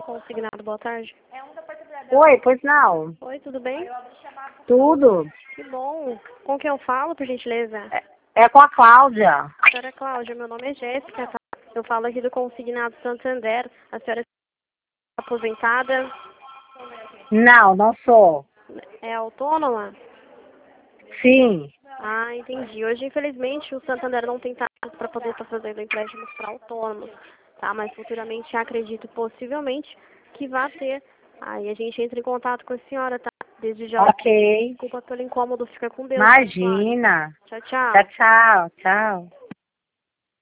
Consignado, boa tarde. Oi, pois não. Oi, tudo bem? Tudo. Que bom. Com quem eu falo, por gentileza? É com a Cláudia. Senhora Cláudia, meu nome é Jéssica, tá? Eu falo aqui do Consignado Santander. A senhora é aposentada? Não sou. É autônoma? Sim. Ah, entendi. Hoje, infelizmente, o Santander não tem taxas para poder estar fazendo empréstimos para autônomos, tá? Mas futuramente acredito possivelmente que vá ter. Aí a gente entra em contato com a senhora, tá? Desde já, Ok. desculpa pelo incômodo, fica com Deus. Imagina. Tchau, tchau. Tchau, tchau. Tchau.